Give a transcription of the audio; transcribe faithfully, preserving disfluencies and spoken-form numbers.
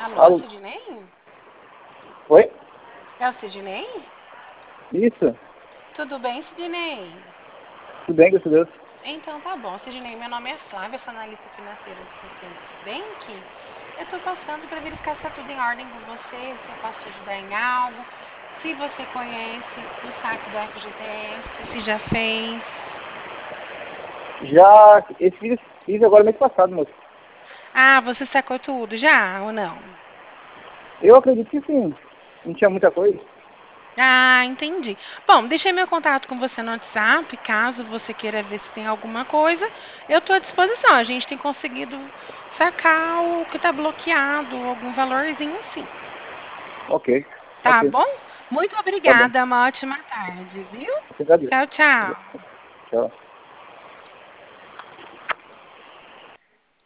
Alô, Alô? Sidney? Oi? É o Sidney? Isso? Tudo bem, Sidney? Tudo bem, graças a Deus. Então tá bom, Sidney. Meu nome é Flávia, sou analista financeira do C C Bank. Eu tô passando para verificar se tá tudo em ordem com você, se eu posso te ajudar em algo, se você conhece o saque do F G T S, se já fez. Já, esse fiz, fiz agora mês passado, moço. Ah, você sacou tudo já ou não? Eu acredito que sim. Não tinha muita coisa. Ah, entendi. Bom, deixei meu contato com você no WhatsApp, caso você queira ver se tem alguma coisa. Eu estou à disposição. A gente tem conseguido sacar o que está bloqueado, algum valorzinho sim. Ok, Tá ok. bom? Muito Tá bom. obrigada, uma ótima tarde, viu? Obrigado. Tchau, tchau. Tchau.